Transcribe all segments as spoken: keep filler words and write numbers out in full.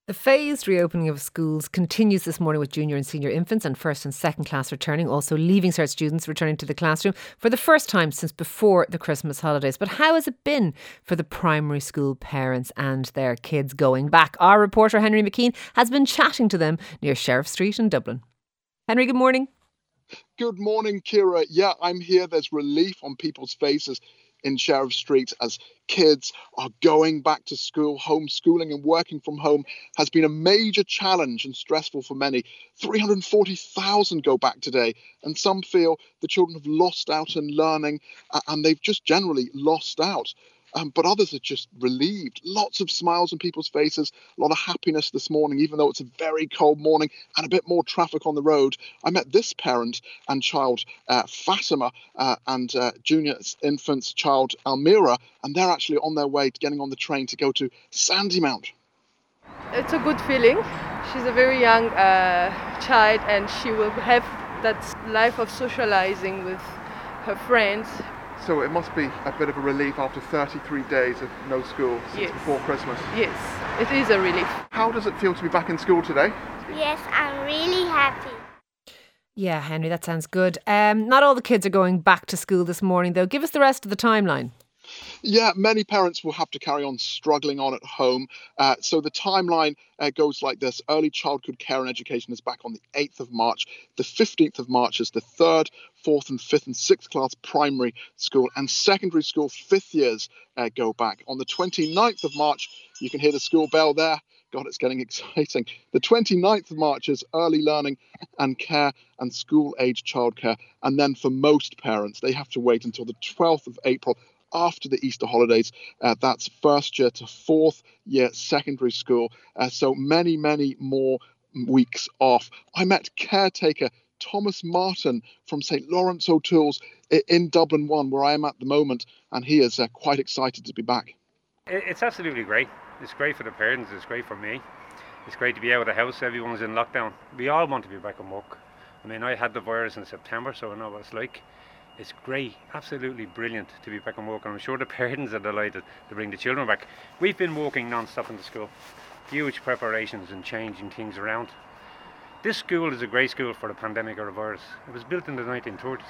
The phased reopening of schools continues this morning with junior and senior infants and first and second class returning, also Leaving Cert students returning to the classroom for the first time since before the Christmas holidays. But how has it been for the primary school parents and their kids going back? Our reporter Henry McKean has been chatting to them near Sheriff Street in Dublin. Henry, good morning. Good morning, Kira. Yeah, I'm here. There's relief on people's faces in Sheriff Street as kids are going back to school. Homeschooling and working from home has been a major challenge and stressful for many. three hundred forty thousand go back today, and some feel the children have lost out in learning uh, and they've just generally lost out. Um, but others are just relieved. Lots of smiles on people's faces, a lot of happiness this morning, even though it's a very cold morning and a bit more traffic on the road. I met this parent and child, uh, Fatima, uh, and uh, junior infant's child, Almira, and they're actually on their way to getting on the train to go to Sandymount. It's a good feeling. She's a very young uh, child and she will have that life of socializing with her friends. So it must be a bit of a relief after thirty-three days of no school since Yes. before Christmas. Yes, it is a relief. How does it feel to be back in school today? Yes, I'm really happy. Yeah, Henry, that sounds good. Um, not all the kids are going back to school this morning, though. Give us the rest of the timeline. Yeah, many parents will have to carry on struggling on at home. Uh, so the timeline uh, goes like this. Early childhood care and education is back on the eighth of March. The fifteenth of March is the third, fourth and fifth and sixth class primary school and secondary school fifth years uh, go back. On the twenty-ninth of March, you can hear the school bell there. God, it's getting exciting. The twenty-ninth of March is early learning and care and school-age childcare. And then for most parents, they have to wait until the twelfth of April after the Easter holidays. Uh, that's first year to fourth year secondary school. Uh, so many, many more weeks off. I met caretaker Thomas Martin from St Lawrence O'Toole's in Dublin one, where I am at the moment, and he is uh, quite excited to be back. It's absolutely great. It's great for the parents, it's great for me. It's great to be out of the house, everyone's in lockdown. We all want to be back on work. I mean, I had the virus in September, so I know what it's like. It's great, absolutely brilliant to be back on work, and I'm sure the parents are delighted to bring the children back. We've been working non-stop in the school, huge preparations and changing things around. This school is a great school for the pandemic or the virus. It was built in the nineteen thirties.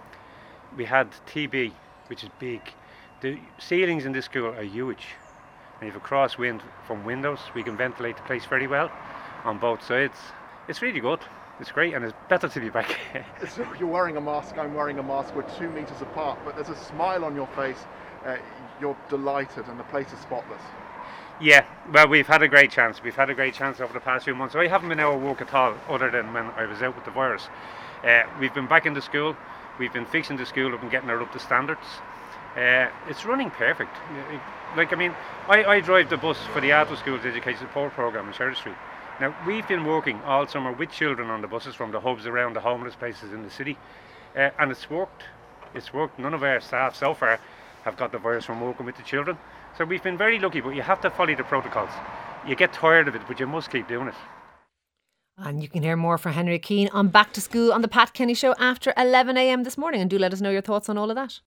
We had T B, which is big. The ceilings in this school are huge, and you have a crosswind from windows. We can ventilate the place very well on both sides. It's really good. It's great, and it's better to be back. So you're wearing a mask, I'm wearing a mask, we're two metres apart, but there's a smile on your face. Uh, you're delighted and the place is spotless. Yeah, well, we've had a great chance. We've had a great chance over the past few months. I haven't been out of work at all, other than when I was out with the virus. Uh, we've been back in the school. We've been fixing the school up and getting it up to standards. Uh, it's running perfect. Like, I mean, I, I drive the bus for the After Schools Education Support Programme in Sheriff Street. Now, we've been working all summer with children on the buses from the hubs around the homeless places in the city, uh, and it's worked. It's worked. None of our staff so far have got the virus from working with the children. So we've been very lucky, but you have to follow the protocols. You get tired of it, but you must keep doing it. And you can hear more from Henry McKean on Back to School on the Pat Kenny Show after eleven a m this morning. And do let us know your thoughts on all of that.